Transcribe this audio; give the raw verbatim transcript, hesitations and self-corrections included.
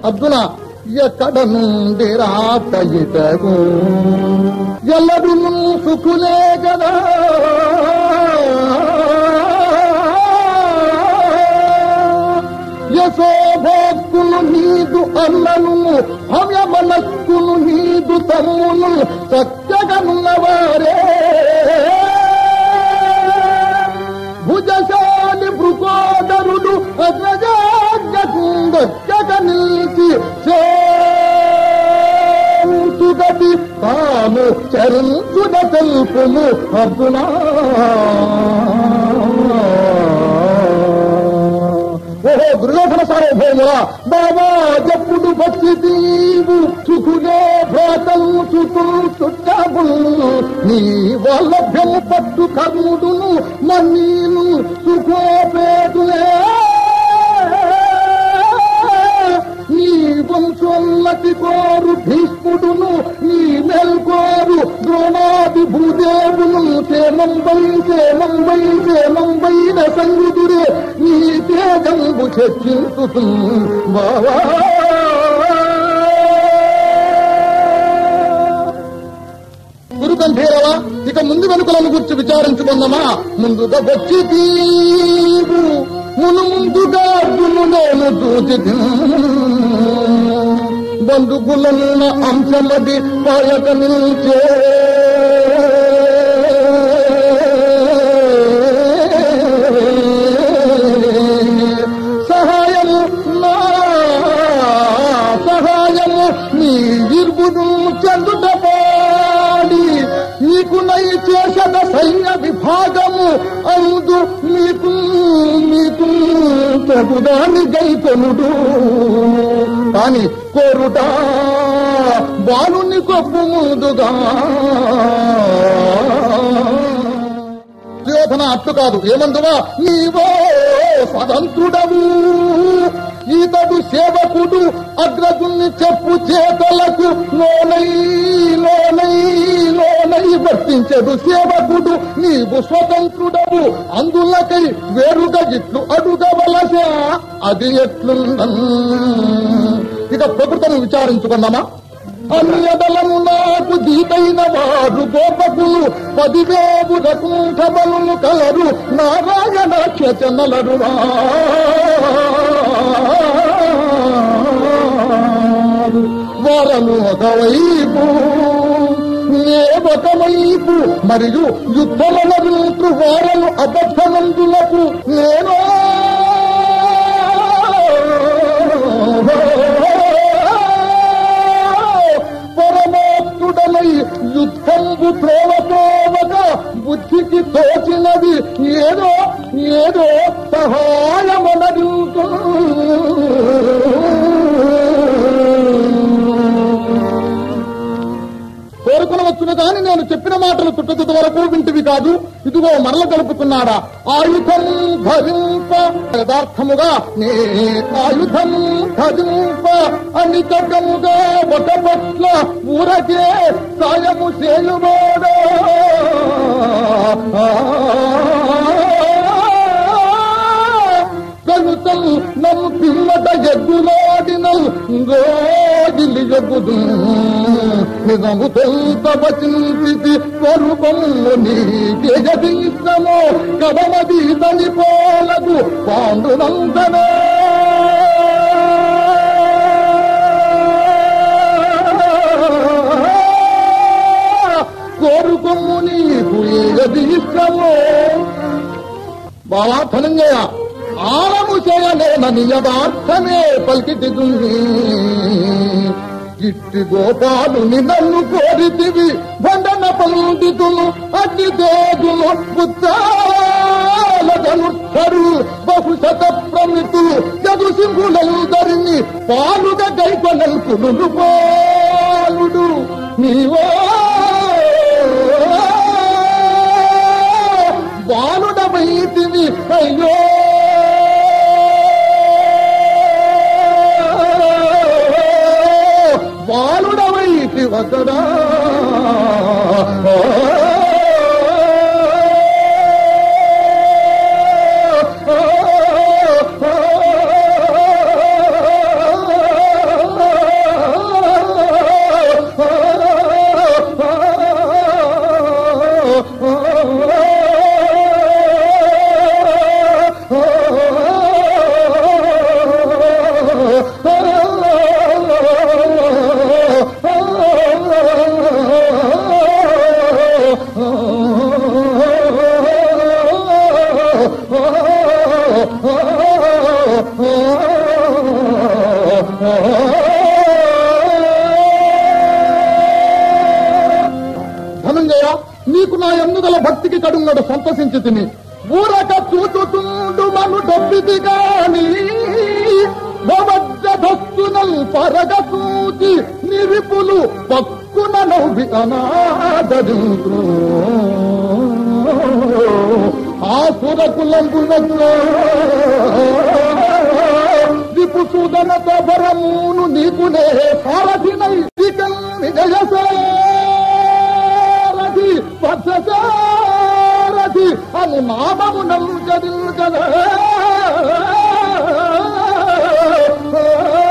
అర్జున, ఎక్కడ నుండి రాత ఇతడు, ఎల్లడు సుఖులే కదా. యశోభోక్కులు నీదు అన్నను, హవ్యమనస్కులు నీదు తమ్మును, సత్యగనున్నవారే భుజశాలి భృకోదరుడు అగ్రజాగ నిలిచి చేతుగతి తాను చరించుద తెలుపుము అర్జున. ఓహో దుర్యోధన సార్వభౌములా, బాబా జప్పుడు భక్తి తీవు సుఖులే భ్రాతలు సుతులు చుట్టబులు, నీ వల్లభ్యము పట్టు కర్ముడును మన్నీను సుఖోపేతులే. నీ వంశోన్నతి కోరు భీష్ముడును, నీ మేల్కోరు ద్రోణాది భూదేవును, క్షేమంబై క్షేమంబై క్షేమంబైన సంగుదురే నీ తేజంబు చర్చించు బావా. గురుకంఠేరవా, ఇక ముందు వెనుకలను గురించి విచారించుకుందామా. ముందుగా వచ్చి తీవు మును ముందుగా అర్జును నేను చూచి బంధుకులన్న అంశమది పాయక నిల్చే. సహాయము నా సహాయము నీ ఇర్బును చెందుట పాడి, నీకు నై చేసద సైన్య విభాగము అందు నీకు నీకు ప్రభుదాని గైకొనుడు. కాని కోరుట బాలుని కొప్పు ముందుగా. దుర్యోధన అట్టు కాదు, ఏమందువా నీవో స్వతంత్రుడవు, ఈతడు సేవకుడు, అగ్రజుని చెప్పు చేతలకు లోనై లోనై లోనై వర్తించడు సేవకుడు. నీవు స్వతంత్రుడవు, అందులకై వేరుగా ఇట్లు అడుగవలసా, అది ఎట్లుందన్. ఇక ప్రకృతిని విచారించుకున్నామా. అన్యదలము నాకు దీటైన వారు గోపకులు, పదివేవు రకుంఠబలు కలరు, నారాయణ క్షనలరు. వారను ఒకవైపు నే ఒకవైపు, మరియు యుద్ధములకు వారను అబద్ధమందులకు నేను పరమాత్ముడనై యుద్ధంబు త్రోవతోవగా బుద్ధికి తోచినది ఏదో ఏదో సహాయమనదు. కోరుకునవచ్చును కాని నేను చెప్పిన మాటలు చుట్టతుది వరకు వింటివి కాదు. ఇదిగో మరల కలుపుతున్నాడా. ఆయుధం ధరింప యథార్థముగా నే ఆయుధం ధరింప అనితకముగా ఒక పట్ల ఊరకే సాయము చేయువాడా. కలుతం నన్ను పిల్లట ఎగ్గులాడినల్ గోగిలి ఎగ్గుదు, నిజము తెలుత వచించి స్వరూపము నీ తేజదీశ్వము కదమది తనిపోలకు పాండునందనే. కోరుకొమ్ము నీకు ఏదీశ్వము. బావా ధనంజయ, ఆలము చేయలేనని యథార్థమే పలికితిదుంది. ఇట్టి గోపాలుని నన్ను కోరితివి, బండన పండితులు అతి తేజులు పుత్రాలగనుడు బహుశత ప్రమితులు జగు సింహులందరినీ పాలుగా గైకొనల్పులు పాలుడు నీవో బాలుడమైతివి. అయ్యో బాలుడమైతి వకడా. ధనంజయ, నీకు నా ఎన్నుదల భక్తికి కడుంగడు సంతసించి తిని ఊరక చూచుతుండు మను డబ్బిది గాని భవజ్జధస్తునల్ పరగ చూచి నిరిపులు పక్కున నవ్వి అనాదరించు ఆ సురకులంగునో రిపు సుదనతో భరమును నీకునే సారథినై విజయసారథి పథసారథి అని నామము నల్గదిల్గల